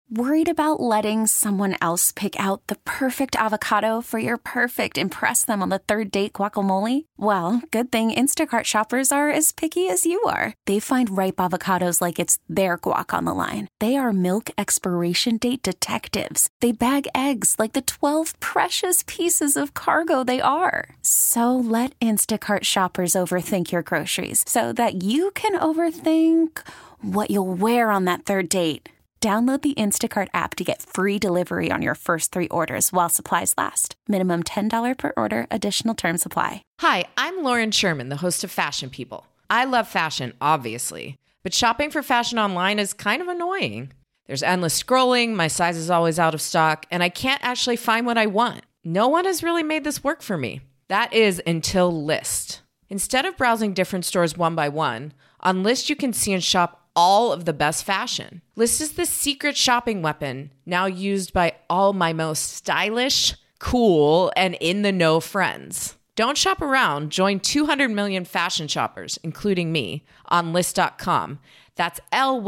Worried about letting someone else pick out the perfect avocado for your perfect impress them on the third date guacamole? Well, good thing Instacart shoppers are as picky as you are. They find ripe avocados like it's their guac on the line. They are milk expiration date detectives. They bag eggs like the 12 precious pieces of cargo they are. So let Instacart shoppers overthink your groceries so that you can overthink what you'll wear on that third date. Download the Instacart app to get free delivery on your first 3 orders while supplies last. Minimum $10 per order. Additional terms apply. Hi, I'm Lauren Sherman, the host of Fashion People. I love fashion, obviously, but shopping for fashion online is kind of annoying. There's endless scrolling, my size is always out of stock, and I can't actually find what I want. No one has really made this work for me. That is until Lyst. Instead of browsing different stores one by one, on Lyst you can see and shop all of the best fashion. Lyst is the secret shopping weapon now used by all my most stylish, cool, and in-the-know friends. Don't shop around. Join 200 million fashion shoppers, including me, on Lyst.com. That's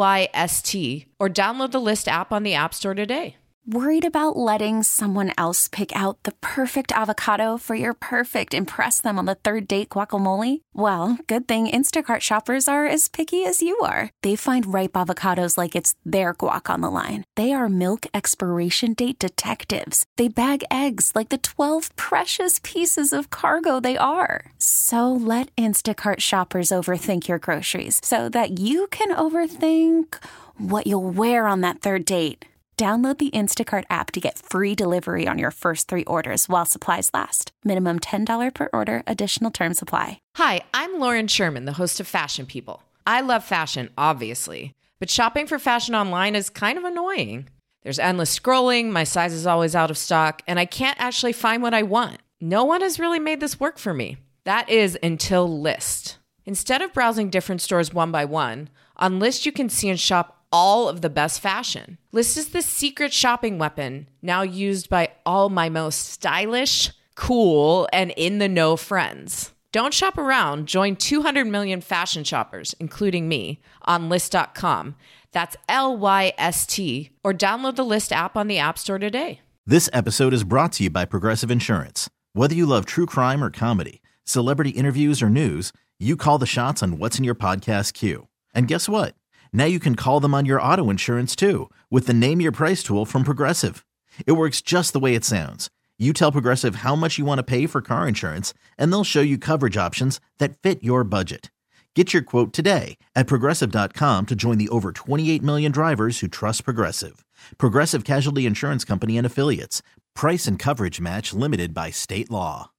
Lyst, or download the Lyst app on the App Store today. Worried about letting someone else pick out the perfect avocado for your perfect impress them on the third date guacamole? Well, good thing Instacart shoppers are as picky as you are. They find ripe avocados like it's their guac on the line. They are milk expiration date detectives. They bag eggs like the 12 precious pieces of cargo they are. So let Instacart shoppers overthink your groceries so that you can overthink what you'll wear on that third date. Download the Instacart app to get free delivery on your first 3 orders while supplies last. Minimum $10 per order. Additional terms apply. Hi, I'm Lauren Sherman, the host of Fashion People. I love fashion, obviously, but shopping for fashion online is kind of annoying. There's endless scrolling, my size is always out of stock, and I can't actually find what I want. No one has really made this work for me. That is until Lyst. Instead of browsing different stores one by one, on Lyst you can see and shop all of the best fashion. Lyst is the secret shopping weapon now used by all my most stylish, cool, and in-the-know friends. Don't shop around. Join 200 million fashion shoppers, including me, on Lyst.com. That's Lyst, or download the Lyst app on the App Store today. This episode is brought to you by Progressive Insurance. Whether you love true crime or comedy, celebrity interviews or news, you call the shots on what's in your podcast queue. And guess what? Now you can call them on your auto insurance too with the Name Your Price tool from Progressive. It works just the way it sounds. You tell Progressive how much you want to pay for car insurance, and they'll show you coverage options that fit your budget. Get your quote today at Progressive.com to join the over 28 million drivers who trust Progressive. Progressive Casualty Insurance Company and Affiliates. Price and coverage match limited by state law.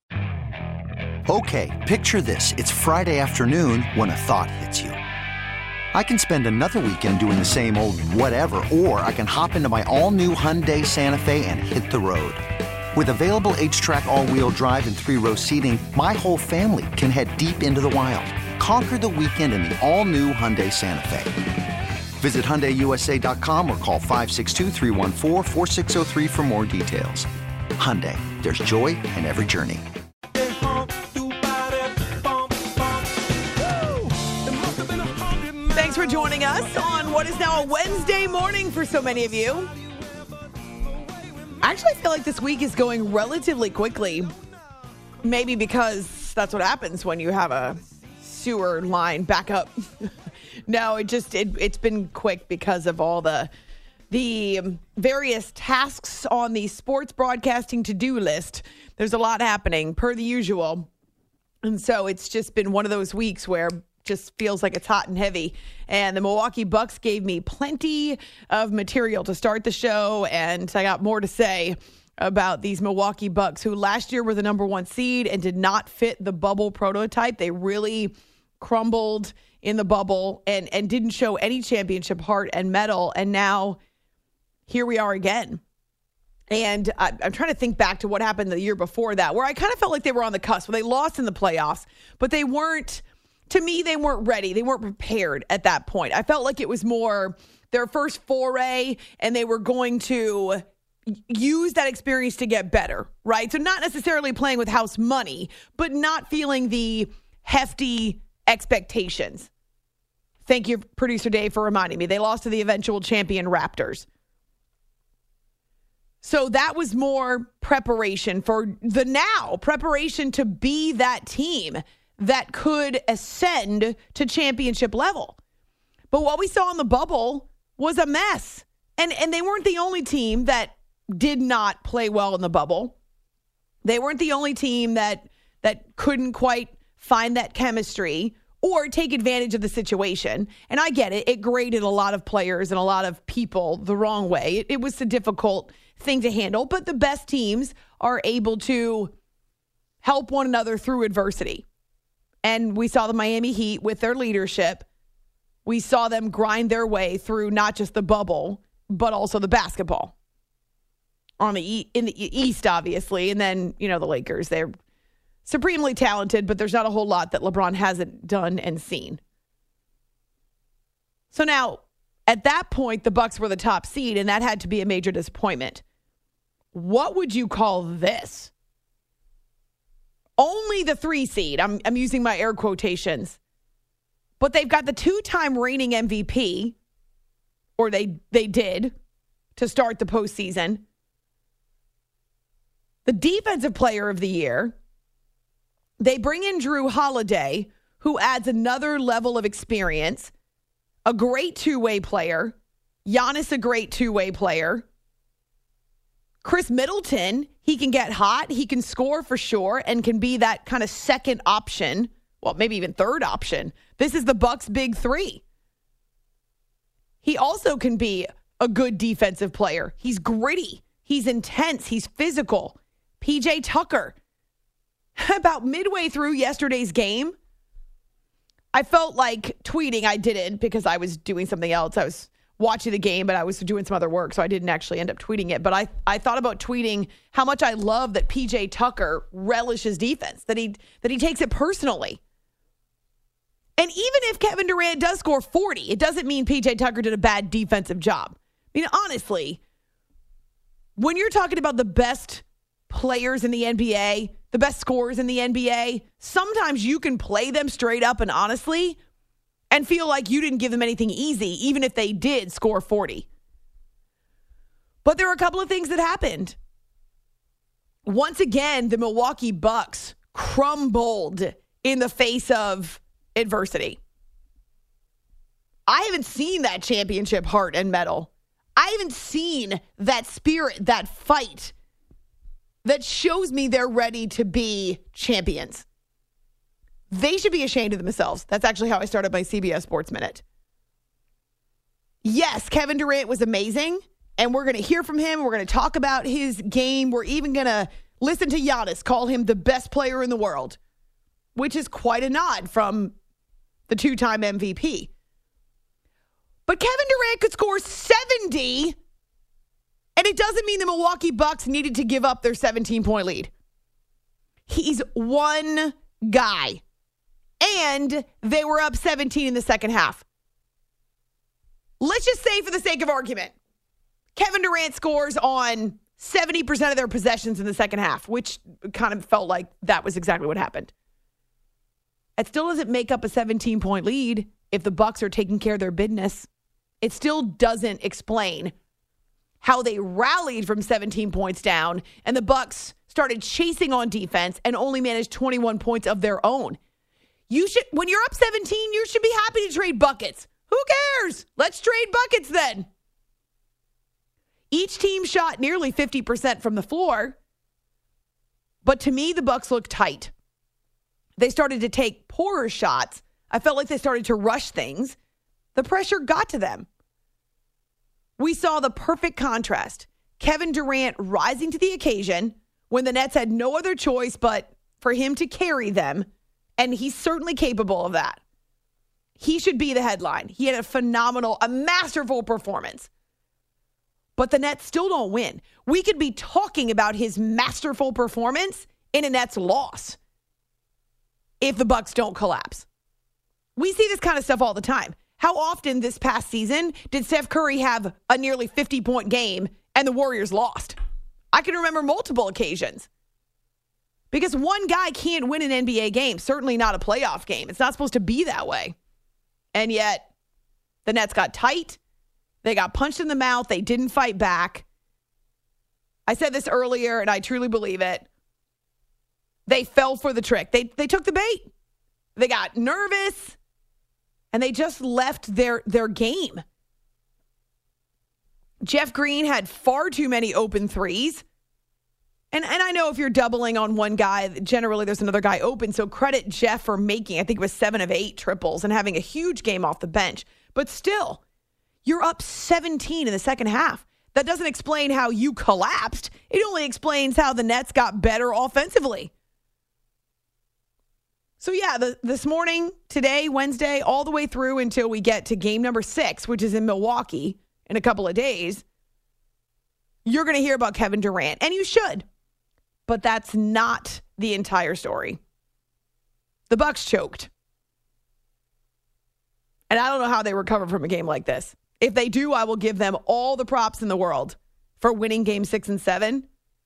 Okay, picture this. It's Friday afternoon when a thought hits you. I can spend another weekend doing the same old whatever, or I can hop into my all-new Hyundai Santa Fe and hit the road. With available H-Track all-wheel drive and 3-row seating, my whole family can head deep into the wild. Conquer the weekend in the all-new Hyundai Santa Fe. Visit HyundaiUSA.com or call 562-314-4603 for more details. Hyundai, there's joy in every journey. Thanks for joining us on what is now a Wednesday morning for so many of you. I actually feel like this week is going relatively quickly. Maybe because that's what happens when you have a sewer line back up. No, it's been quick because of all the various tasks on the sports broadcasting to-do list. There's a lot happening per the usual. And so it's just been one of those weeks where just feels like it's hot and heavy. And the Milwaukee Bucks gave me plenty of material to start the show, and I got more to say about these Milwaukee Bucks, who last year were the number 1 seed and did not fit the bubble prototype. They really crumbled in the bubble and didn't show any championship heart and mettle. And now here we are again. And I'm trying to think back to what happened the year before that, where I kind of felt like they were on the cusp, where they lost in the playoffs, but they weren't. To me, they weren't ready. They weren't prepared at that point. I felt like it was more their first foray, and they were going to use that experience to get better, right? So not necessarily playing with house money, but not feeling the hefty expectations. Thank you, Producer Dave, for reminding me. They lost to the eventual champion Raptors. So that was more preparation for the now, preparation to be that team that could ascend to championship level. But what we saw in the bubble was a mess. And they weren't the only team that did not play well in the bubble. They weren't the only team that couldn't quite find that chemistry or take advantage of the situation. And I get it. It graded a lot of players and a lot of people the wrong way. It was a difficult thing to handle, but the best teams are able to help one another through adversity. And we saw the Miami Heat with their leadership. We saw them grind their way through not just the bubble, but also the basketball. In the East, obviously. And then, the Lakers, they're supremely talented, but there's not a whole lot that LeBron hasn't done and seen. So now, at that point, the Bucks were the top seed, and that had to be a major disappointment. What would you call this? Only the 3 seed. I'm using my air quotations. But they've got the 2-time reigning MVP, or they did, to start the postseason. The defensive player of the year. They bring in Drew Holiday, who adds another level of experience. A great two-way player. Giannis, a great two-way player. Chris Middleton, he can get hot. He can score for sure and can be that kind of second option. Well, maybe even third option. This is the Bucks' big 3. He also can be a good defensive player. He's gritty. He's intense. He's physical. PJ Tucker. About midway through yesterday's game, I felt like tweeting. I didn't because I was doing something else. I was watching the game, but I was doing some other work, so I didn't actually end up tweeting it. But I thought about tweeting how much I love that PJ Tucker relishes defense, that he takes it personally. And even if Kevin Durant does score 40, it doesn't mean PJ Tucker did a bad defensive job. I mean, honestly, when you're talking about the best players in the NBA, the best scorers in the NBA, sometimes you can play them straight up and honestly and feel like you didn't give them anything easy, even if they did score 40. But there are a couple of things that happened. Once again, the Milwaukee Bucks crumbled in the face of adversity. I haven't seen that championship heart and mettle. I haven't seen that spirit, that fight that shows me they're ready to be champions. They should be ashamed of themselves. That's actually how I started my CBS Sports Minute. Yes, Kevin Durant was amazing, and we're going to hear from him. We're going to talk about his game. We're even going to listen to Giannis call him the best player in the world, which is quite a nod from the 2-time MVP. But Kevin Durant could score 70, and it doesn't mean the Milwaukee Bucks needed to give up their 17-point lead. He's one guy, and they were up 17 in the second half. Let's just say, for the sake of argument, Kevin Durant scores on 70% of their possessions in the second half, which kind of felt like that was exactly what happened. It still doesn't make up a 17-point lead if the Bucks are taking care of their business. It still doesn't explain how they rallied from 17 points down and the Bucks started chasing on defense and only managed 21 points of their own. When you're up 17, you should be happy to trade buckets. Who cares? Let's trade buckets then. Each team shot nearly 50% from the floor, but to me, the Bucks looked tight. They started to take poorer shots. I felt like they started to rush things. The pressure got to them. We saw the perfect contrast. Kevin Durant rising to the occasion when the Nets had no other choice but for him to carry them, and he's certainly capable of that. He should be the headline. He had a masterful performance. But the Nets still don't win. We could be talking about his masterful performance in a Nets loss if the Bucks don't collapse. We see this kind of stuff all the time. How often this past season did Steph Curry have a nearly 50-point game and the Warriors lost? I can remember multiple occasions. Because one guy can't win an NBA game, certainly not a playoff game. It's not supposed to be that way. And yet, the Nets got tight. They got punched in the mouth. They didn't fight back. I said this earlier, and I truly believe it. They fell for the trick. They took the bait. They got nervous, and they just left their game. Jeff Green had far too many open threes. And I know if you're doubling on one guy, generally there's another guy open. So credit Jeff for making, I think it was 7 of 8 triples and having a huge game off the bench. But still, you're up 17 in the second half. That doesn't explain how you collapsed. It only explains how the Nets got better offensively. So yeah, this morning, today, Wednesday, all the way through until we get to game number 6, which is in Milwaukee in a couple of days, you're going to hear about Kevin Durant. And you should. But that's not the entire story. The Bucks choked. And I don't know how they recover from a game like this. If they do, I will give them all the props in the world for winning game 6 and 7.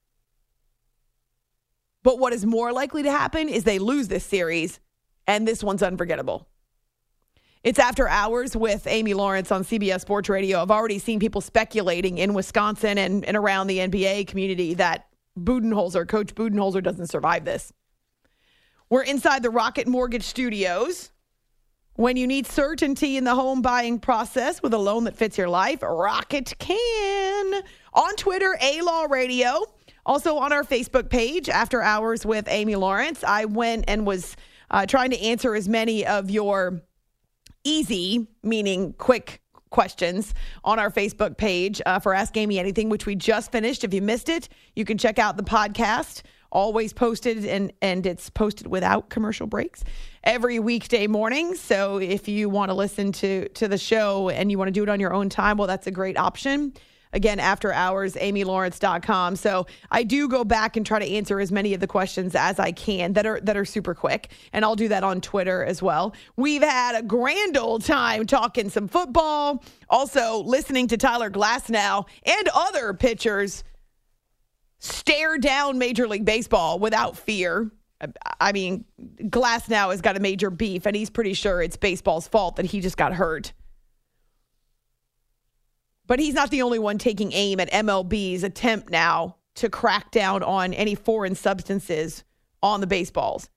But what is more likely to happen is they lose this series, and this one's unforgettable. It's After Hours with Amy Lawrence on CBS Sports Radio. I've already seen people speculating in Wisconsin and around the NBA community that Coach Budenholzer doesn't survive this. We're inside the Rocket Mortgage Studios. When you need certainty in the home buying process with a loan that fits your life, Rocket can. On Twitter, A-Law Radio. Also on our Facebook page, After Hours with Amy Lawrence. I went and was trying to answer as many of your easy, meaning quick questions on our Facebook page for Ask Amy Anything, which we just finished. If you missed it, you can check out the podcast. Always posted, and it's posted without commercial breaks every weekday morning. So if you want to listen to the show and you want to do it on your own time, well, that's a great option. Again, After Hours, amylawrence.com. So I do go back and try to answer as many of the questions as I can that are super quick. And I'll do that on Twitter as well. We've had a grand old time talking some football, also listening to Tyler Glasnow and other pitchers stare down Major League Baseball without fear. I mean, Glasnow has got a major beef, and he's pretty sure it's baseball's fault that he just got hurt. But he's not the only one taking aim at MLB's attempt now to crack down on any foreign substances on the baseballs.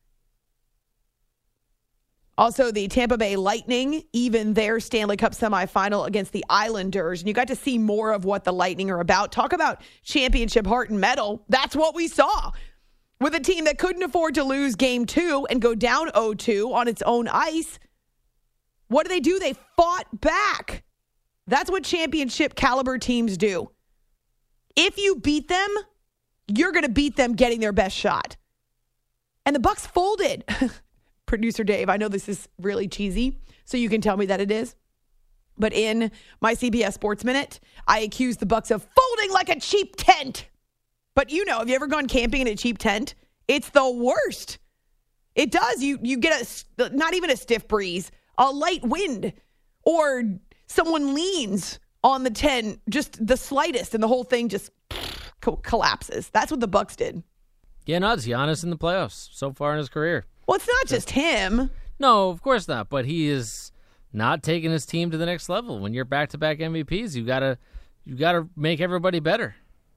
Also, the Tampa Bay Lightning, even their Stanley Cup semifinal against the Islanders. And you got to see more of what the Lightning are about. Talk about championship heart and mettle. That's what we saw. With a team that couldn't afford to lose game 2 and go down 0-2 on its own ice. What do? They fought back. That's what championship caliber teams do. If you beat them, you're going to beat them getting their best shot. And the Bucks folded. Producer Dave, I know this is really cheesy, so you can tell me that it is. But in my CBS Sports Minute, I accused the Bucks of folding like a cheap tent. But you know, have you ever gone camping in a cheap tent? It's the worst. It does. You get not even a stiff breeze, a light wind, or someone leans on the tent, just the slightest, and the whole thing just collapses. That's what the Bucks did. Yeah, no, it's Giannis in the playoffs so far in his career. Well, it's not just him. No, of course not. But he is not taking his team to the next level. When you're back-to-back MVPs, you gotta make everybody better.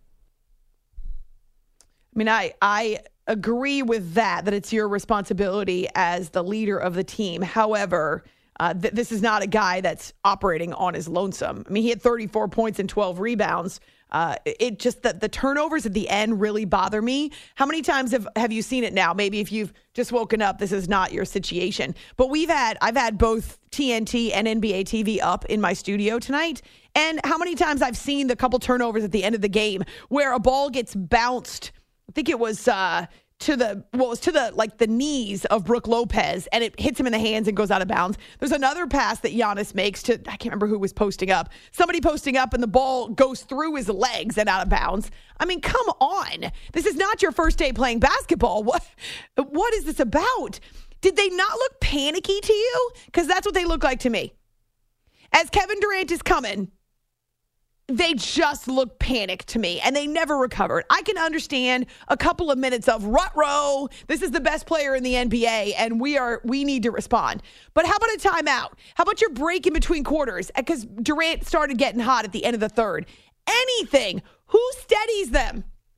I mean, I agree with that it's your responsibility as the leader of the team. However, this is not a guy that's operating on his lonesome. I mean, he had 34 points and 12 rebounds. It just that the turnovers at the end really bother me. How many times have you seen it now? Maybe if you've just woken up, this is not your situation. But I've had both TNT and NBA TV up in my studio tonight. And how many times I've seen the couple turnovers at the end of the game where a ball gets bounced. I think it was to the knees of Brook Lopez, and it hits him in the hands and goes out of bounds. There's another pass that Giannis makes to, I can't remember who was posting up. Somebody posting up, and the ball goes through his legs and out of bounds. I mean, come on. This is not your first day playing basketball. What is this about? Did they not look panicky to you? Because that's what they look like to me. As Kevin Durant is coming, they just look panicked to me, and they never recovered. I can understand a couple of minutes of rut-row. This is the best player in the NBA, and we need to respond. But how about a timeout? How about your break in between quarters? Because Durant started getting hot at the end of the third. Anything. Who steadies them?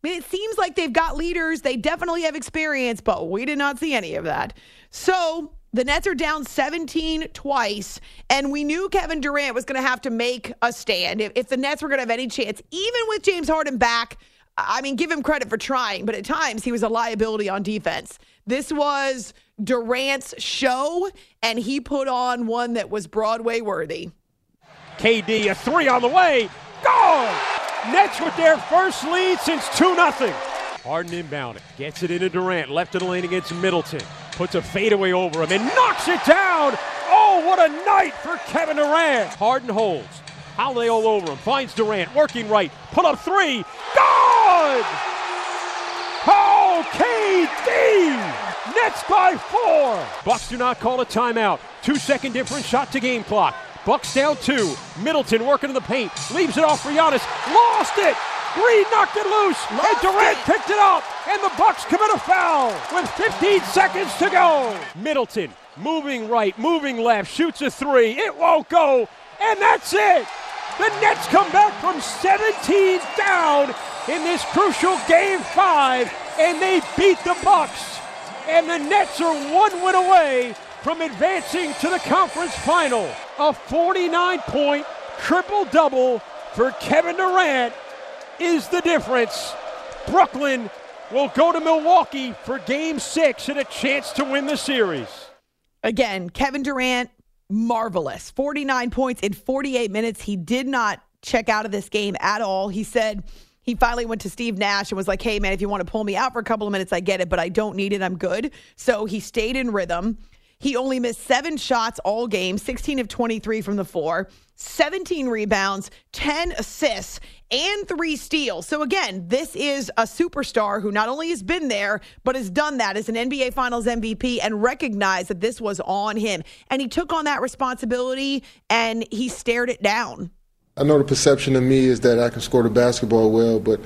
I mean, it seems like they've got leaders. They definitely have experience, but we did not see any of that. So the Nets are down 17 twice, and we knew Kevin Durant was going to have to make a stand. If the Nets were going to have any chance, even with James Harden back, I mean, give him credit for trying, but at times he was a liability on defense. This was Durant's show, and he put on one that was Broadway worthy. KD, a three on the way. Gone! Nets with their first lead since 2-0. Harden inbounded. Gets it into Durant. Left of the lane against Middleton. Puts a fadeaway over him and knocks it down. Oh, what a night for Kevin Durant. Harden holds. Holiday all over him. Finds Durant. Working right. Pull up three. Good! Oh, KD! Nets by 4. Bucks do not call a timeout. 2-second difference. Shot to game clock. Bucks down 2. Middleton working in the paint. Leaves it off for Giannis. Lost it. Green knocked it loose. And Durant picked it up. And the Bucks commit a foul with 15 seconds to go. Middleton moving right, moving left. Shoots a 3. It won't go. And that's it. The Nets come back from 17 down in this crucial Game 5. And they beat the Bucks. And the Nets are 1 win away from advancing to the conference final. A 49-point triple-double for Kevin Durant is the difference. Brooklyn will go to Milwaukee for Game 6 and a chance to win the series. Again, Kevin Durant, marvelous. 49 points in 48 minutes. He did not check out of this game at all. He said he finally went to Steve Nash and was like, hey, man, if you want to pull me out for a couple of minutes, I get it, but I don't need it. I'm good. So he stayed in rhythm. He only missed 7 shots all game, 16 of 23 from the floor, 17 rebounds, 10 assists, and 3 steals. So again, this is a superstar who not only has been there, but has done that as an NBA Finals MVP and recognized that this was on him. And he took on that responsibility and he stared it down. I know the perception of me is that I can score the basketball well, but,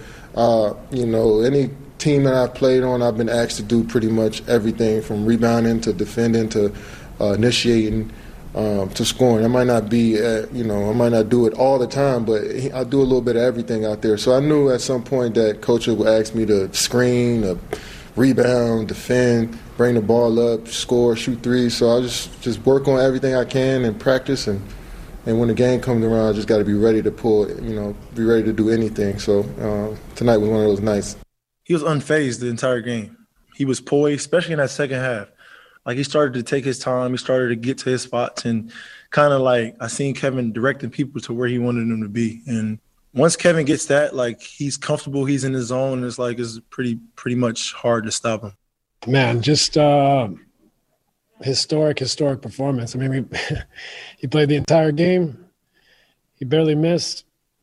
any team that I've played on, I've been asked to do pretty much everything from rebounding to defending to initiating to scoring. I might not be, I might not do it all the time, but I do a little bit of everything out there. So I knew at some point that coach would ask me to screen, rebound, defend, bring the ball up, score, shoot threes. So I just work on everything I can and practice. And when the game comes around, I just got to be ready to pull, be ready to do anything. So tonight was one of those nights. He was unfazed the entire game. He was poised, especially in that second half. Like, he started to take his time. He started to get to his spots, and kind of like I seen Kevin directing people to where he wanted them to be. And once Kevin gets that, like, he's comfortable, he's in his zone. It's like it's pretty much hard to stop him. Man, just historic performance. I mean, he played the entire game. He barely missed.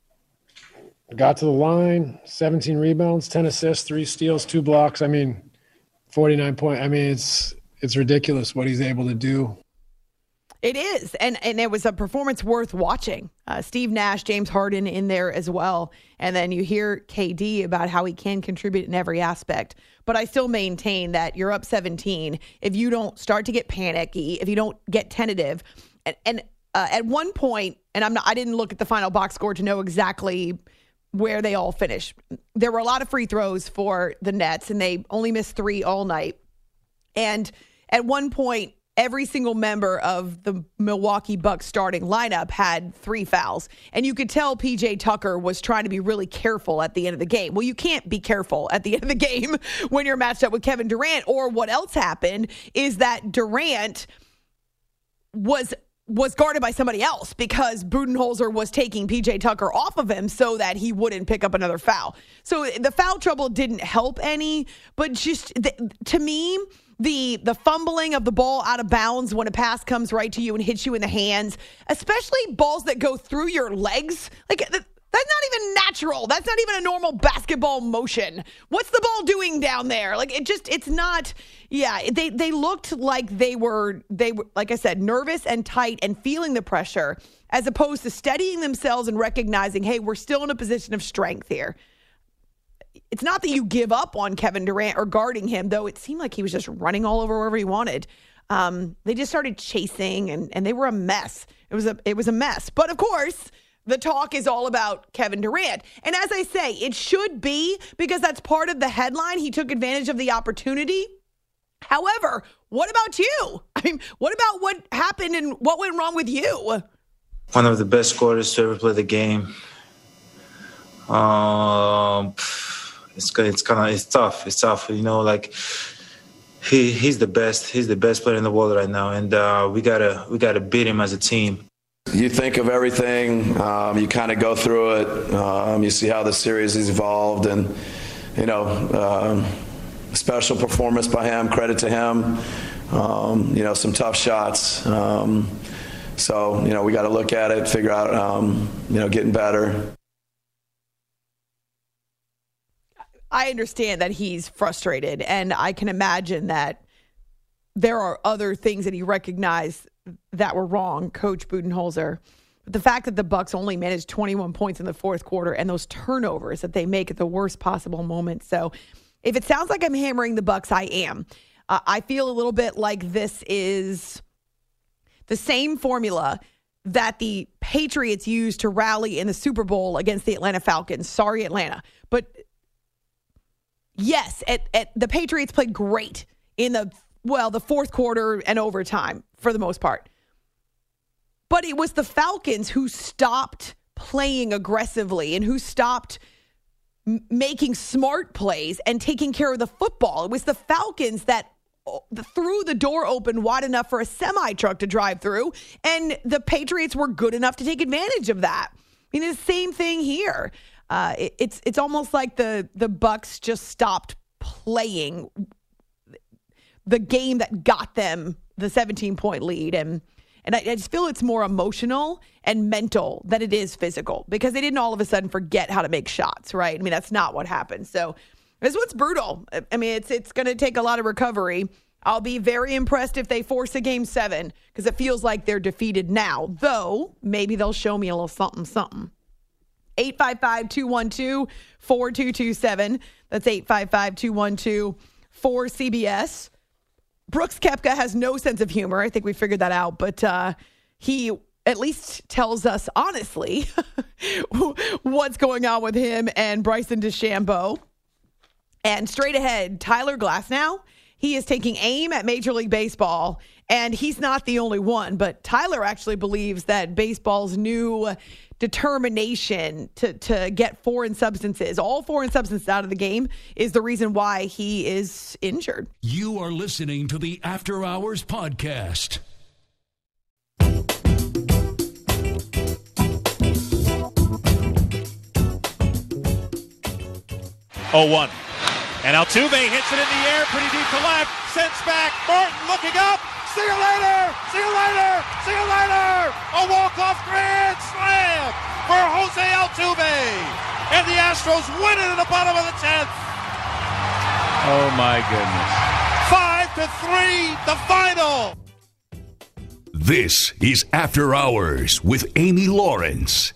Got to the line, 17 rebounds, 10 assists, 3 steals, 2 blocks. I mean, 49 points. I mean, it's ridiculous what he's able to do. It is, and it was a performance worth watching. Steve Nash, James Harden in there as well. And then you hear KD about how he can contribute in every aspect. But I still maintain that you're up 17. If you don't start to get panicky, if you don't get tentative, and at one point, and I didn't look at the final box score to know exactly where they all finished. There were a lot of free throws for the Nets, and they only missed 3 all night. And at one point, every single member of the Milwaukee Bucks starting lineup had 3 fouls. And you could tell PJ Tucker was trying to be really careful at the end of the game. Well, you can't be careful at the end of the game when you're matched up with Kevin Durant. Or what else happened is that Durant was guarded by somebody else because Budenholzer was taking PJ Tucker off of him so that he wouldn't pick up another foul. So the foul trouble didn't help any, but just to me, the fumbling of the ball out of bounds when a pass comes right to you and hits you in the hands, especially balls that go through your legs, like that's not even natural. That's not even a normal basketball motion. What's the ball doing down there? Like it's not. Yeah, they looked like they were like I said, nervous and tight and feeling the pressure, as opposed to steadying themselves and recognizing, hey, we're still in a position of strength here. It's not that you give up on Kevin Durant or guarding him, though it seemed like he was just running all over wherever he wanted. They just started chasing, and they were a mess. It was a mess. But of course, the talk is all about Kevin Durant. And as I say, it should be, because that's part of the headline. He took advantage of the opportunity. However, what about you? I mean, what about what happened and what went wrong with you? One of the best scorers to ever play the game. It's tough. It's tough. You know, like he's the best. He's the best player in the world right now, and we gotta beat him as a team. You think of everything. You kind of go through it. You see how the series has evolved, and special performance by him. Credit to him. Some tough shots. So we got to look at it, figure out getting better. I understand that he's frustrated, and I can imagine that there are other things that he recognized that were wrong, Coach Budenholzer. But the fact that the Bucks only managed 21 points in the fourth quarter and those turnovers that they make at the worst possible moment. So if it sounds like I'm hammering the Bucks, I am. I feel a little bit like this is the same formula that the Patriots used to rally in the Super Bowl against the Atlanta Falcons. Sorry, Atlanta. But yes, the Patriots played great in the fourth quarter and overtime for the most part. But it was the Falcons who stopped playing aggressively and who stopped making smart plays and taking care of the football. It was the Falcons that threw the door open wide enough for a semi-truck to drive through, and the Patriots were good enough to take advantage of that. I mean, it's the same thing here. It's almost like the Bucks just stopped playing the game that got them the 17-point lead, and I just feel it's more emotional and mental than it is physical, because they didn't all of a sudden forget how to make shots, right? I mean, that's not what happened. So this one's brutal. I mean, it's going to take a lot of recovery. I'll be very impressed if they force a Game 7, because it feels like they're defeated now, though maybe they'll show me a little something. 855-212-4227. That's 855-212-4CBS. Brooks Koepka has no sense of humor. I think we figured that out, but he at least tells us honestly what's going on with him and Bryson DeChambeau. And straight ahead, Tyler Glasnow, he is taking aim at Major League Baseball, and he's not the only one, but Tyler actually believes that baseball's new determination to get foreign substances, all foreign substances out of the game, is the reason why he is injured. You are listening to the After Hours Podcast. 0-1. And Altuve hits it in the air, pretty deep to left, sends back, Martin looking up, see you later, see you later, see you later, a walk-off grand slam for Jose Altuve, and the Astros win it in the bottom of the 10th. Oh my goodness. 5-3, the final. This is After Hours with Amy Lawrence.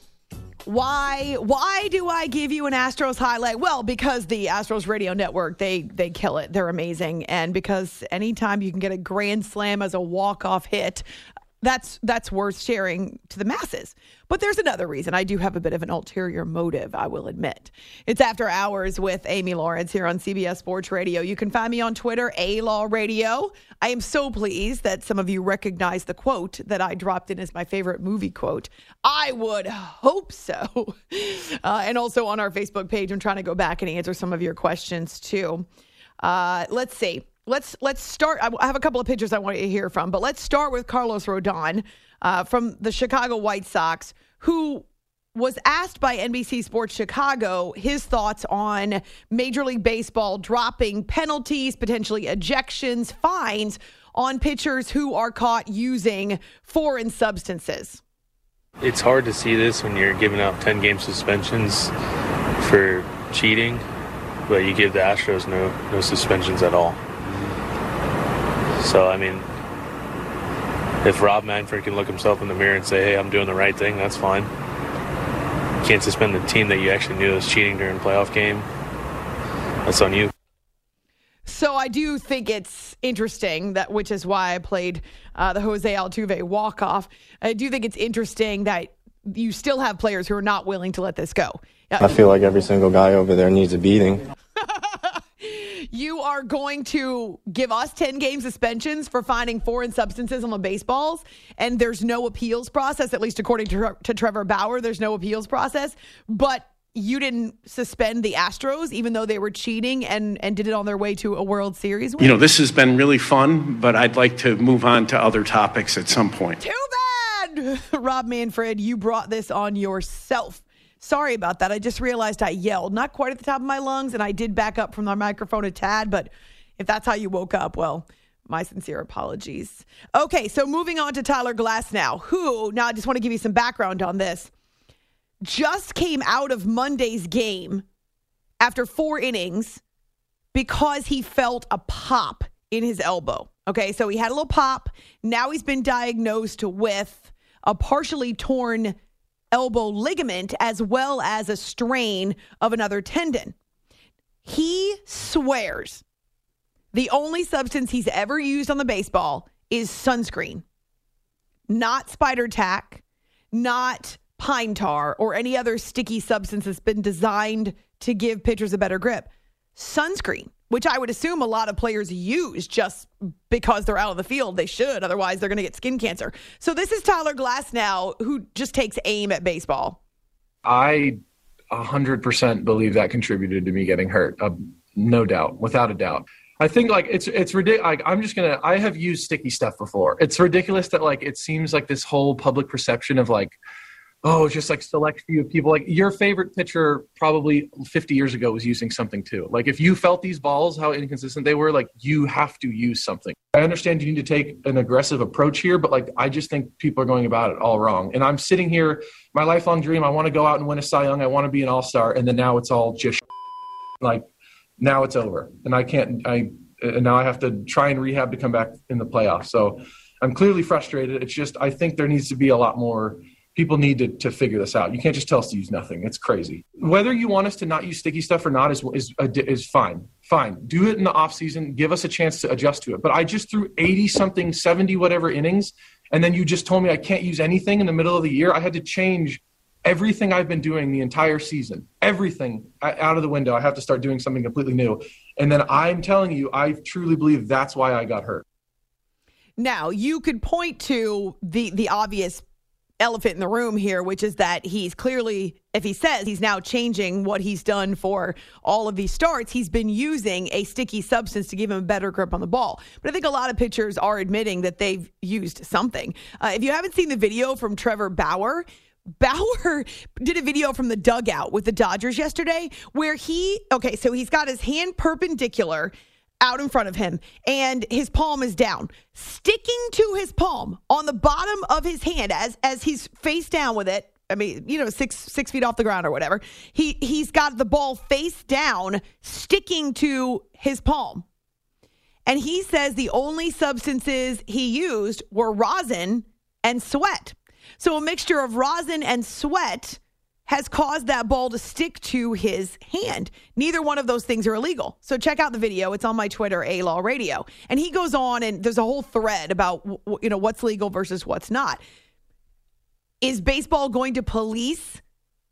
Why do I give you an Astros highlight? Well, because the Astros radio network, they kill it. They're amazing. And because anytime you can get a grand slam as a walk-off hit, that's worth sharing to the masses. But there's another reason. I do have a bit of an ulterior motive, I will admit. It's After Hours with Amy Lawrence here on CBS Sports Radio. You can find me on Twitter, ALawRadio. I am so pleased that some of you recognize the quote that I dropped in as my favorite movie quote. I would hope so. And also on our Facebook page, I'm trying to go back and answer some of your questions too. Let's see. Let's start. I have a couple of pitchers I want to hear from, but let's start with Carlos Rodon from the Chicago White Sox, who was asked by NBC Sports Chicago his thoughts on Major League Baseball dropping penalties, potentially ejections, fines on pitchers who are caught using foreign substances. It's hard to see this when you're giving out 10-game suspensions for cheating, but you give the Astros no suspensions at all. So, I mean, if Rob Manfred can look himself in the mirror and say, hey, I'm doing the right thing, that's fine. You can't suspend the team that you actually knew was cheating during a playoff game. That's on you. So I do think it's interesting, which is why I played the Jose Altuve walk-off. I do think it's interesting that you still have players who are not willing to let this go. I feel like every single guy over there needs a beating. You are going to give us 10-game suspensions for finding foreign substances on the baseballs, and there's no appeals process, at least according to Trevor Bauer. There's no appeals process, but you didn't suspend the Astros, even though they were cheating and did it on their way to a World Series win. You know, this has been really fun, but I'd like to move on to other topics at some point. Too bad! Rob Manfred, you brought this on yourself. Sorry about that. I just realized I yelled. Not quite at the top of my lungs, and I did back up from the microphone a tad, but if that's how you woke up, well, my sincere apologies. Okay, so moving on to Tyler Glasnow, who, now I just want to give you some background on this, just came out of Monday's game after 4 innings because he felt a pop in his elbow. Okay, so he had a little pop. Now he's been diagnosed with a partially torn elbow ligament as well as a strain of another tendon. He swears the only substance he's ever used on the baseball is sunscreen, not spider tack, not pine tar, or any other sticky substance that's been designed to give pitchers a better grip. Sunscreen, which I would assume a lot of players use just because they're out of the field. They should, otherwise they're going to get skin cancer. So this is Tyler Glasnow, who just takes aim at baseball. I 100% believe that contributed to me getting hurt. No doubt, without a doubt. I think it's ridiculous. I have used sticky stuff before. It's ridiculous that it seems like this whole public perception of it's just select few of people. Your favorite pitcher probably 50 years ago was using something too. If you felt these balls, how inconsistent they were, you have to use something. I understand you need to take an aggressive approach here, but I just think people are going about it all wrong. And I'm sitting here, my lifelong dream, I want to go out and win a Cy Young. I want to be an all-star. And then now it's all just now it's over. And and now I have to try and rehab to come back in the playoffs. So I'm clearly frustrated. It's just, I think there needs to be a lot more. People need to figure this out. You can't just tell us to use nothing. It's crazy. Whether you want us to not use sticky stuff or not is fine. Fine. Do it in the off season. Give us a chance to adjust to it. But I just threw 80-something, 70 whatever innings, and then you just told me I can't use anything in the middle of the year. I had to change everything I've been doing the entire season. Everything out of the window. I have to start doing something completely new. And then I'm telling you, I truly believe that's why I got hurt. Now, you could point to the obvious elephant in the room here, which is that he's clearly, if he says he's now changing what he's done for all of these starts, he's been using a sticky substance to give him a better grip on the ball. But I think a lot of pitchers are admitting that they've used something. If you haven't seen the video from Trevor Bauer did a video from the dugout with the Dodgers yesterday where he's got his hand perpendicular out in front of him, and his palm is down. Sticking to his palm on the bottom of his hand as he's face down with it, 6 feet off the ground or whatever, he's got the ball face down, sticking to his palm. And he says the only substances he used were rosin and sweat. So a mixture of rosin and sweat has caused that ball to stick to his hand. Neither one of those things are illegal. So check out the video. It's on my Twitter, A-Law Radio. And he goes on, and there's a whole thread about what's legal versus what's not. Is baseball going to police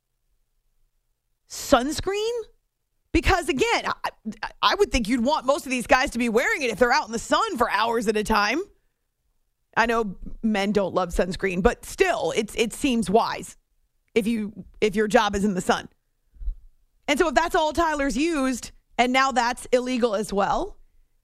sunscreen? Because, again, I would think you'd want most of these guys to be wearing it if they're out in the sun for hours at a time. I know men don't love sunscreen, but still, it seems wise if your job is in the sun. And so if that's all Tyler's used, and now that's illegal as well,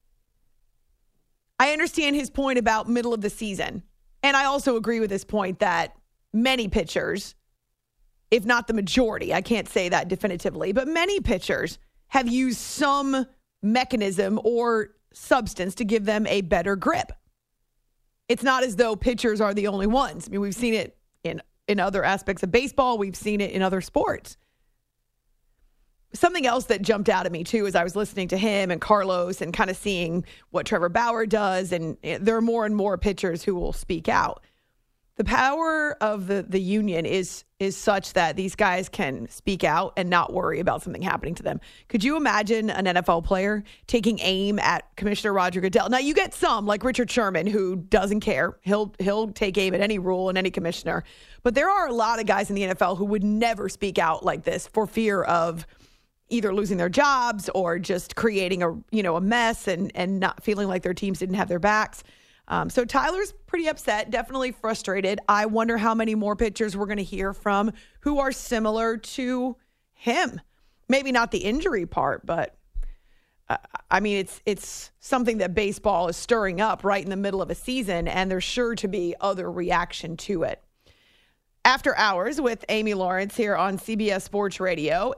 I understand his point about middle of the season. And I also agree with his point that many pitchers, if not the majority, I can't say that definitively, but many pitchers have used some mechanism or substance to give them a better grip. It's not as though pitchers are the only ones. I mean, we've seen it in other aspects of baseball. We've seen it in other sports. Something else that jumped out at me, too, as I was listening to him and Carlos and kind of seeing what Trevor Bauer does, and there are more and more pitchers who will speak out. The power of the union is is such that these guys can speak out and not worry about something happening to them. Could you imagine an NFL player taking aim at Commissioner Roger Goodell? Now, you get some, like Richard Sherman, who doesn't care. He'll take aim at any rule and any commissioner. But there are a lot of guys in the NFL who would never speak out like this for fear of either losing their jobs or just creating a mess and not feeling like their teams didn't have their backs. So Tyler's pretty upset, definitely frustrated. I wonder how many more pitchers we're going to hear from who are similar to him. Maybe not the injury part, but I mean, it's something that baseball is stirring up right in the middle of a season, and there's sure to be other reaction to it. After Hours with Amy Lawrence here on CBS Sports Radio,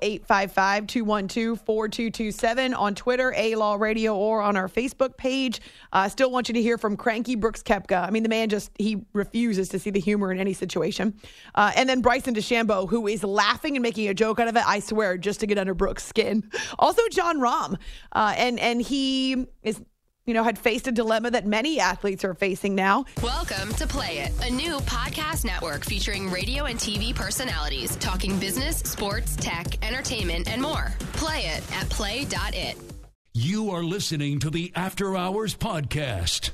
855-212-4227 on Twitter, A-Law Radio, or on our Facebook page. Still want you to hear from Cranky Brooks Koepka. I mean, the man he refuses to see the humor in any situation. And then Bryson DeChambeau, who is laughing and making a joke out of it, I swear, just to get under Brooks' skin. Also, Jon Rahm. And he is... had faced a dilemma that many athletes are facing now. Welcome to Play It, a new podcast network featuring radio and TV personalities talking business, sports, tech, entertainment, and more. Play it at play.it. You are listening to the After Hours Podcast.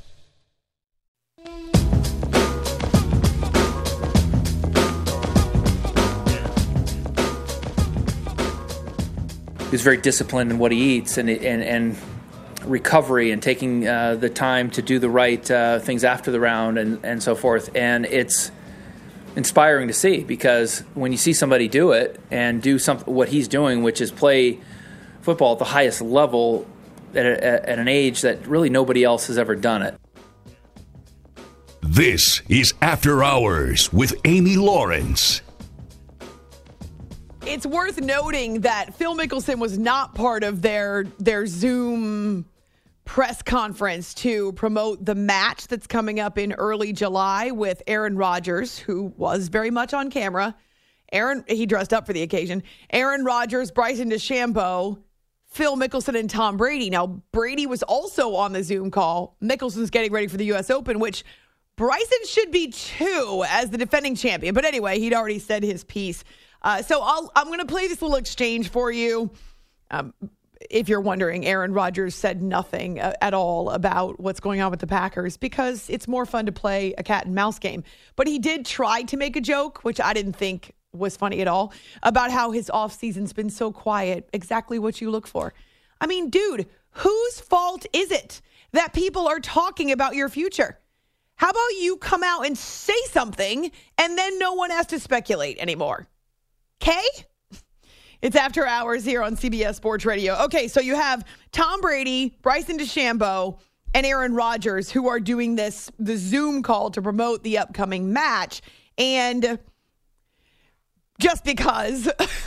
He's very disciplined in what he eats and recovery and taking the time to do the right things after the round and so forth. And it's inspiring to see, because when you see somebody do it and do what he's doing, which is play football at the highest level at an age that really nobody else has ever done it. This is After Hours with Amy Lawrence. It's worth noting that Phil Mickelson was not part of their Zoom press conference to promote the match that's coming up in early July with Aaron Rodgers, who was very much on camera. He dressed up for the occasion. Aaron Rodgers, Bryson DeChambeau, Phil Mickelson, and Tom Brady. Now, Brady was also on the Zoom call. Mickelson's getting ready for the U.S. Open, which Bryson should be too as the defending champion. But anyway, he'd already said his piece. So I'm going to play this little exchange for you. If you're wondering, Aaron Rodgers said nothing at all about what's going on with the Packers because it's more fun to play a cat and mouse game. But he did try to make a joke, which I didn't think was funny at all, about how his offseason's been so quiet, exactly what you look for. I mean, dude, whose fault is it that people are talking about your future? How about you come out and say something and then no one has to speculate anymore? Okay? It's After Hours here on CBS Sports Radio. Okay, so you have Tom Brady, Bryson DeChambeau, and Aaron Rodgers who are doing the Zoom call to promote the upcoming match. And just because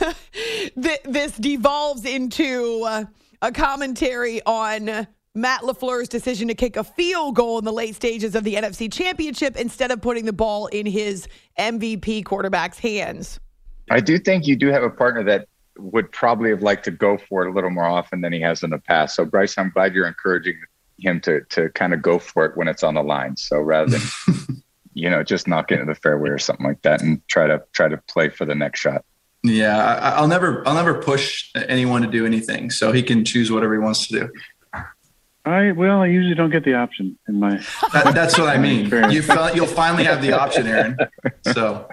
this devolves into a commentary on Matt LaFleur's decision to kick a field goal in the late stages of the NFC Championship instead of putting the ball in his MVP quarterback's hands. I do think you do have a partner that would probably have liked to go for it a little more often than he has in the past. So, Bryce, I'm glad you're encouraging him to kind of go for it when it's on the line. So rather than, just knock it into the fairway or something like that and try to play for the next shot. Yeah, I'll never push anyone to do anything. So he can choose whatever he wants to do. I usually don't get the option in my. That's what I mean. You'll finally have the option, Aaron. So.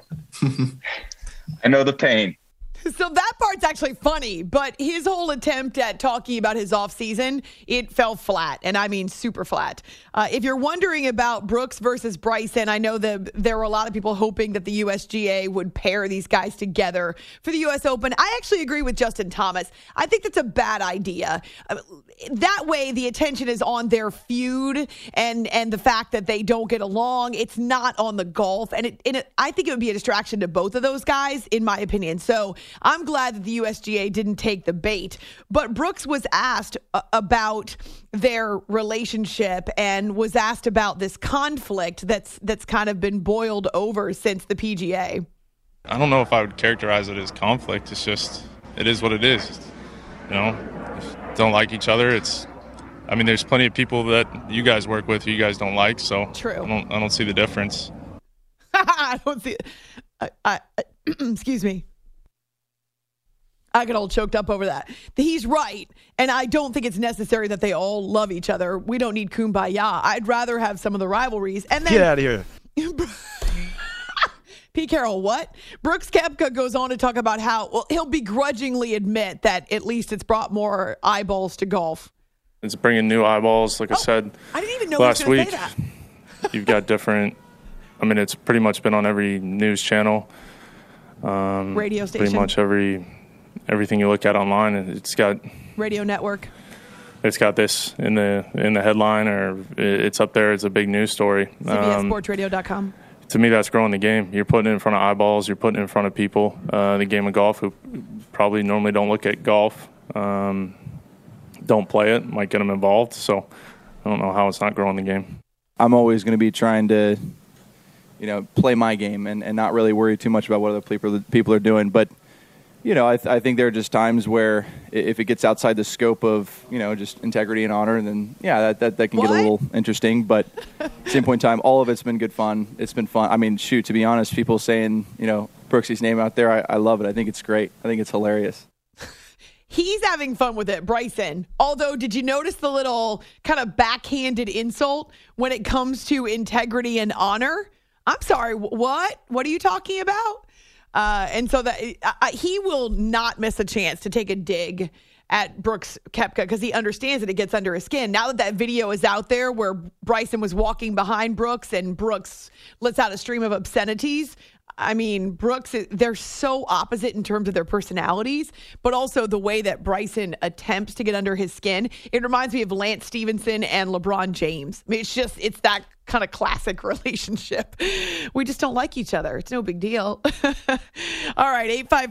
I know the pain. So that part's actually funny, but his whole attempt at talking about his offseason, it fell flat, and I mean super flat. If you're wondering about Brooks versus Bryson, I know that there were a lot of people hoping that the USGA would pair these guys together for the U.S. Open. I actually agree with Justin Thomas. I think that's a bad idea. That way, the attention is on their feud and the fact that they don't get along. It's not on the golf, and I think it would be a distraction to both of those guys, in my opinion. So I'm glad that the USGA didn't take the bait. But Brooks was asked about their relationship and was asked about this conflict that's kind of been boiled over since the PGA. I don't know if I would characterize it as conflict. It's just, it is what it is. Don't like each other. There's plenty of people that you guys work with who you guys don't like. So true. I don't see the difference. I don't see it. Excuse me. I get all choked up over that. He's right, and I don't think it's necessary that they all love each other. We don't need kumbaya. I'd rather have some of the rivalries. And then, get out of here. Pete Carroll, what? Brooks Koepka goes on to talk about how, he'll begrudgingly admit that at least it's brought more eyeballs to golf. It's bringing new eyeballs, like I said I didn't even know last he was week. gonna say that. You've got different, it's pretty much been on every news channel. Radio station. Pretty much everything you look at online, it's got Radio network. It's got this in the headline, or it's up there. It's a big news story. CBSSportsRadio.com. To me, that's growing the game. You're putting it in front of eyeballs. You're putting it in front of people. The game of golf who probably normally don't look at golf, don't play it, might get them involved. So I don't know how it's not growing the game. I'm always going to be trying to, play my game and not really worry too much about what other people are doing. But, I think there are just times where if it gets outside the scope of, just integrity and honor, then, that can get a little interesting. But at the same point in time, all of it's been good fun. It's been fun. To be honest, people saying, Brooksy's name out there, I love it. I think it's great. I think it's hilarious. He's having fun with it, Bryson. Although, did you notice the little kind of backhanded insult when it comes to integrity and honor? I'm sorry, what? What are you talking about? And so that he will not miss a chance to take a dig at Brooks Koepka because he understands that it gets under his skin. Now that video is out there where Bryson was walking behind Brooks and Brooks lets out a stream of obscenities. Brooks, they're so opposite in terms of their personalities, but also the way that Bryson attempts to get under his skin. It reminds me of Lance Stevenson and LeBron James. It's that kind of classic relationship. We just don't like each other. It's no big deal. All right,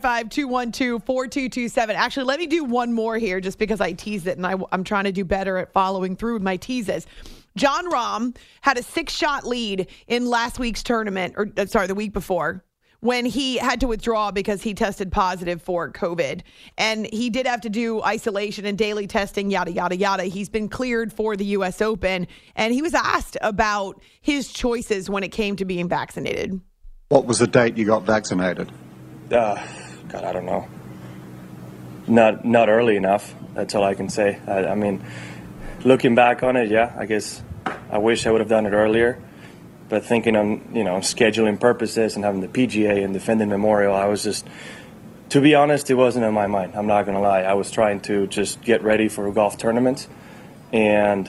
855-212-4227. Actually, let me do one more here just because I teased it, and I'm trying to do better at following through with my teases. Jon Rahm had a 6-shot lead in last week's tournament, the week before, when he had to withdraw because he tested positive for COVID. And he did have to do isolation and daily testing, yada, yada, yada. He's been cleared for the U.S. Open, and he was asked about his choices when it came to being vaccinated. What was the date you got vaccinated? God, I don't know. Not early enough. That's all I can say. Looking back on it, I guess I wish I would have done it earlier. But thinking on, scheduling purposes and having the PGA and defending Memorial, I was just, to be honest, it wasn't in my mind. I'm not going to lie. I was trying to just get ready for golf tournaments. And,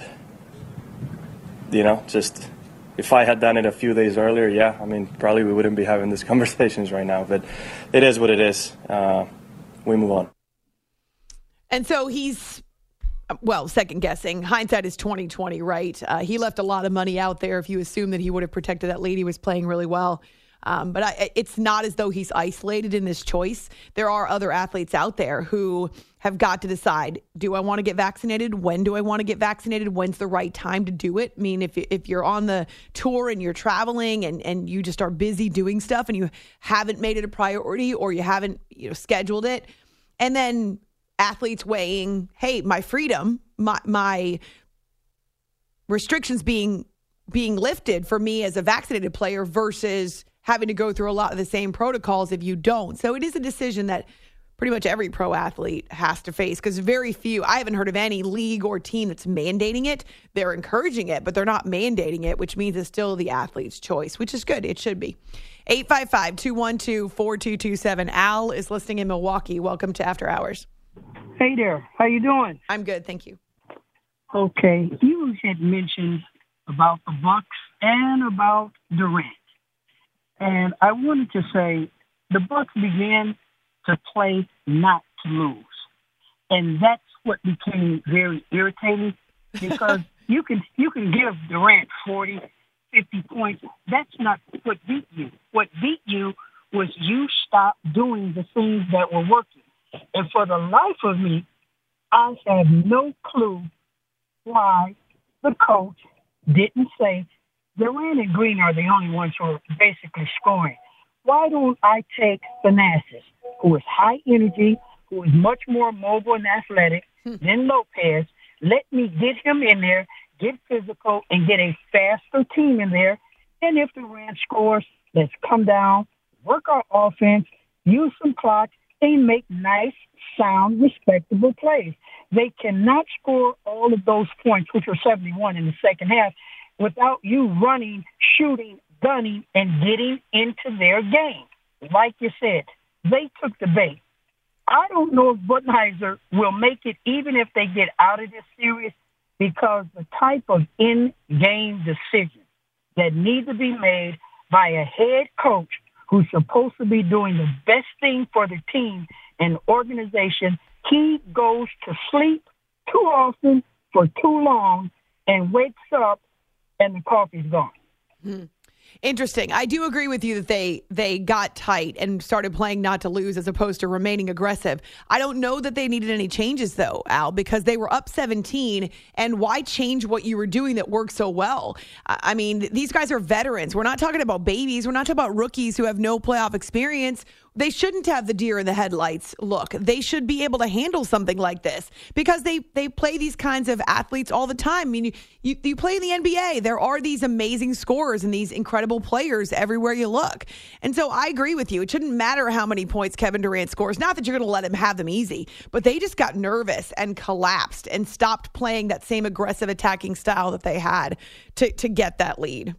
just if I had done it a few days earlier, probably we wouldn't be having these conversations right now. But it is what it is. We move on. And so he's, second guessing. Hindsight is 20/20, right? He left a lot of money out there if you assume that he would have protected that lady who was playing really well. But it's not as though he's isolated in this choice. There are other athletes out there who have got to decide, do I want to get vaccinated? When do I want to get vaccinated? When's the right time to do it? If you're on the tour and you're traveling and you just are busy doing stuff and you haven't made it a priority or you haven't scheduled it, and then athletes weighing, hey, my freedom, my restrictions being lifted for me as a vaccinated player versus having to go through a lot of the same protocols if you don't. So it is a decision that pretty much every pro athlete has to face because very few, I haven't heard of any league or team that's mandating it. They're encouraging it, but they're not mandating it, which means it's still the athlete's choice, which is good. It should be. 855-212-4227. Al is listening in Milwaukee. Welcome to After Hours. Hey there. How you doing? I'm good, thank you. Okay. You had mentioned about the Bucks and about Durant. And I wanted to say the Bucks began to play not to lose. And that's what became very irritating because you can give Durant 40, 50 points. That's not what beat you. What beat you was you stopped doing the things that were working. And for the life of me, I have no clue why the coach didn't say Durant and Green are the only ones who are basically scoring. Why don't I take Thanasis, who is high energy, who is much more mobile and athletic than Lopez? Let me get him in there, get physical, and get a faster team in there. And if Durant scores, let's come down, work our offense, use some clock, and make nice, sound, respectable plays. They cannot score all of those points, which were 71 in the second half, without you running, shooting, gunning, and getting into their game. Like you said, they took the bait. I don't know if Budenholzer will make it even if they get out of this series, because the type of in-game decisions that need to be made by a head coach who's supposed to be doing the best thing for the team and organization, he goes to sleep too often for too long and wakes up and the coffee's gone. Hmm. Interesting. I do agree with you that they got tight and started playing not to lose as opposed to remaining aggressive. I don't know that they needed any changes, though, Al, because they were up 17, and why change what you were doing that worked so well? I mean, these guys are veterans. We're not talking about babies. We're not talking about rookies who have no playoff experience. They shouldn't have the deer in the headlights look. They should be able to handle something like this because they play these kinds of athletes all the time. I mean, you play in the NBA. There are these amazing scorers and these incredible players everywhere you look. And so I agree with you. It shouldn't matter how many points Kevin Durant scores. Not that you're going to let him have them easy, but they just got nervous and collapsed and stopped playing that same aggressive attacking style that they had to get that lead.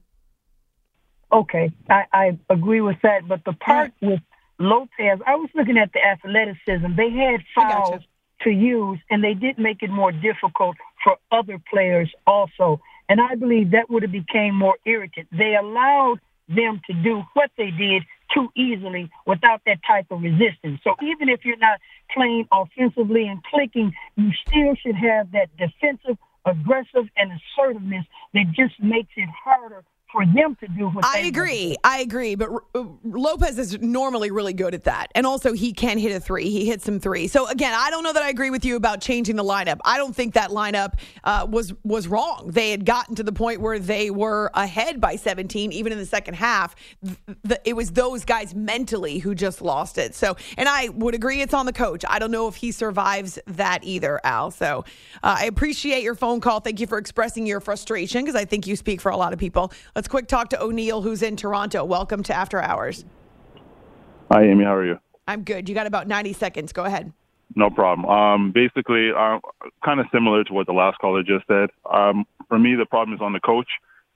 Okay, I agree with that. But the part with Lopez, I was looking at the athleticism. They had fouls to use, and they did make it more difficult for other players also. And I believe that would have became more irritant. They allowed them to do what they did too easily without that type of resistance. So even if you're not playing offensively and clicking, you still should have that defensive, aggressive, and assertiveness that just makes it harder for them to do what they do. I agree. But Lopez is normally really good at that. And also he can hit a three. He hits some three. So again, I don't know that I agree with you about changing the lineup. I don't think that lineup was wrong. They had gotten to the point where they were ahead by 17, even in the second half. It was those guys mentally who just lost it. So, and I would agree it's on the coach. I don't know if he survives that either, Al. So I appreciate your phone call. Thank you for expressing your frustration, because I think you speak for a lot of people. Let's quick talk to O'Neill, who's in Toronto. Welcome to After Hours. Hi, Amy. How are you? I'm good. You got about 90 seconds. Go ahead. No problem. Basically, kind of similar to what the last caller just said. For me, the problem is on the coach.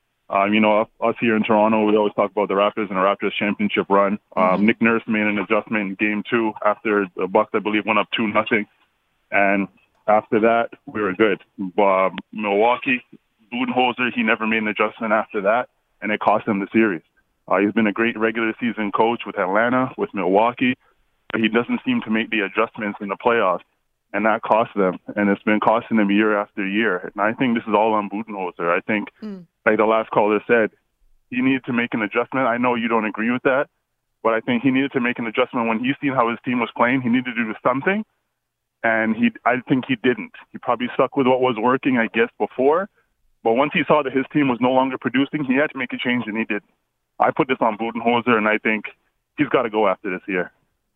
Us here in Toronto, we always talk about the Raptors and the Raptors championship run. Nick Nurse made an adjustment in Game 2 after the Bucks, I believe, went up 2-0. And after that, we were good. Milwaukee, Budenholzer, he never made an adjustment after that, and it cost him the series. He's been a great regular season coach with Atlanta, with Milwaukee, but he doesn't seem to make the adjustments in the playoffs, and that costs them, and it's been costing them year after year. And I think this is all on Budenholzer. I think, like the last caller said, he needed to make an adjustment. I know you don't agree with that, but I think he needed to make an adjustment when he seen how his team was playing. He needed to do something, and I think he didn't. He probably stuck with what was working, I guess, before. But once he saw that his team was no longer producing, he had to make a change, and he did. I put this on Budenholzer, and I think he's got to go after this year.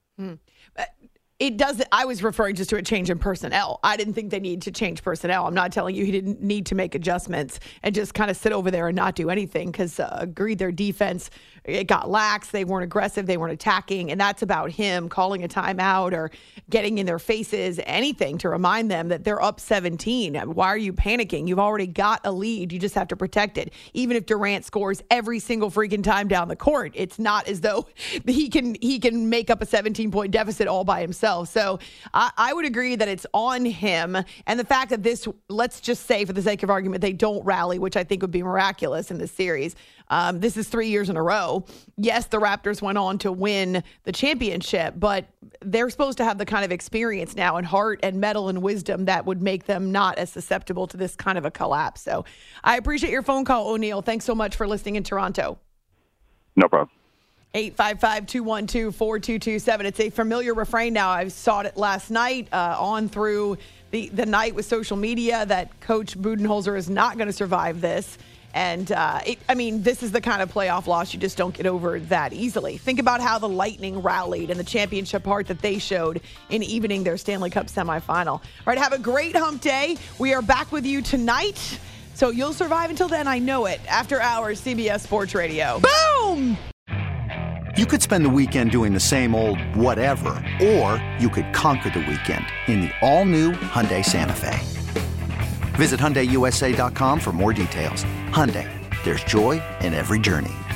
It doesn't. I was referring just to a change in personnel. I didn't think they need to change personnel. I'm not telling you he didn't need to make adjustments and just kind of sit over there and not do anything, because agreed, their defense, it got lax. They weren't aggressive. They weren't attacking. And that's about him calling a timeout or getting in their faces, anything to remind them that they're up 17. Why are you panicking? You've already got a lead. You just have to protect it. Even if Durant scores every single freaking time down the court, it's not as though he can make up a 17-point deficit all by himself. So I would agree that it's on him. And the fact that this, let's just say for the sake of argument, they don't rally, which I think would be miraculous in this series. This is 3 years in a row. Yes, the Raptors went on to win the championship, but they're supposed to have the kind of experience now and heart and mettle and wisdom that would make them not as susceptible to this kind of a collapse. So I appreciate your phone call, O'Neill. Thanks so much for listening in Toronto. No problem. 855-212-4227. It's a familiar refrain now. I saw it last night on through the night with social media that Coach Budenholzer is not going to survive this. And, this is the kind of playoff loss you just don't get over that easily. Think about how the Lightning rallied and the championship heart that they showed in evening their Stanley Cup semifinal. All right, have a great hump day. We are back with you tonight. So you'll survive until then, I know it. After Hours, CBS Sports Radio. Boom! You could spend the weekend doing the same old whatever, or you could conquer the weekend in the all-new Hyundai Santa Fe. Visit HyundaiUSA.com for more details. Hyundai, there's joy in every journey.